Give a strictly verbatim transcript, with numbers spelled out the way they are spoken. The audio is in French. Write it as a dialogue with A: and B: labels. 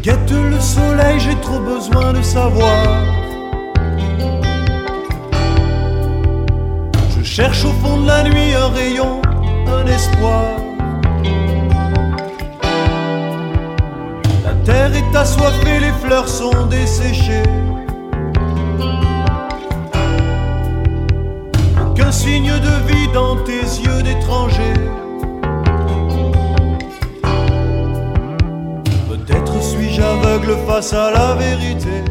A: guette le soleil, j'ai trop besoin de savoir. Je cherche au fond de la nuit un rayon, un espoir. La terre est assoiffée, les fleurs sont desséchées. Aucun signe de vie dans tes yeux d'étranger. Peut-être suis-je aveugle face à la vérité.